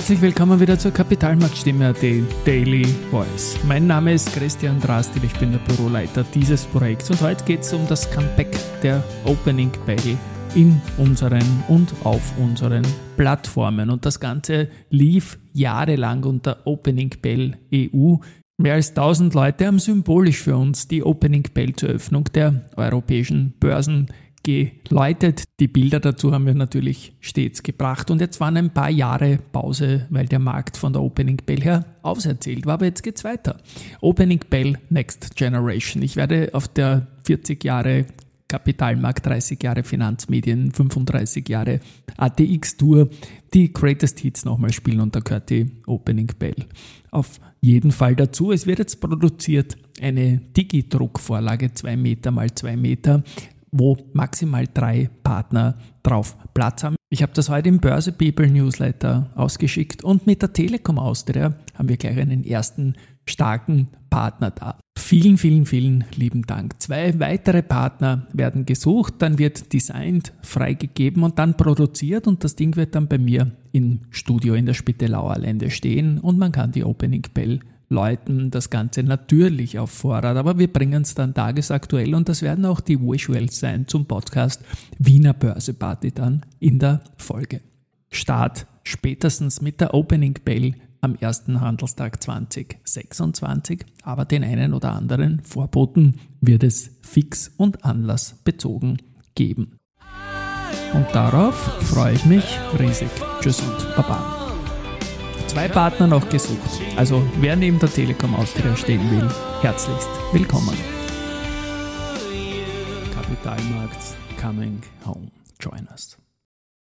Herzlich willkommen wieder zur Kapitalmarktstimme Daily Voice. Mein Name ist Christian Drastil, ich bin der Büroleiter dieses Projekts und heute geht es um das Comeback der Opening Bell in unseren und auf unseren Plattformen. Und das Ganze lief jahrelang unter Opening Bell EU. Mehr als 1000 Leute haben symbolisch für uns die Opening Bell zur Öffnung der europäischen Börsen geläutet. Die Bilder dazu haben wir natürlich stets gebracht und jetzt waren ein paar Jahre Pause, weil der Markt von der Opening Bell her auserzählt war, aber jetzt geht's weiter. Opening Bell Next Generation. Ich werde auf der 40 Jahre Kapitalmarkt, 30 Jahre Finanzmedien, 35 Jahre ATX Tour die Greatest Hits nochmal spielen und da gehört die Opening Bell auf jeden Fall dazu. Es wird jetzt produziert eine Digi-Druckvorlage 2 Meter mal 2 Meter, wo maximal 3 Partner drauf Platz haben. Ich habe das heute im Börse People Newsletter ausgeschickt und mit der Telekom Austria haben wir gleich einen ersten starken Partner da. Vielen, vielen, vielen lieben Dank. 2 weitere Partner werden gesucht, dann wird designt, freigegeben und dann produziert und das Ding wird dann bei mir im Studio in der Spittelauer Lände stehen und man kann die Opening Bell läuten, das Ganze natürlich auf Vorrat, aber wir bringen es dann tagesaktuell und das werden auch die Visuals sein zum Podcast Wiener Börseparty dann in der Folge. Start spätestens mit der Opening Bell am ersten Handelstag 2026, aber den einen oder anderen Vorboten wird es fix und anlassbezogen geben. Und darauf freue ich mich riesig. Tschüss und Baba. 2 Partner noch gesucht. Also wer neben der Telekom Austria stehen will, herzlichst willkommen. Kapitalmarkt coming home. Join us.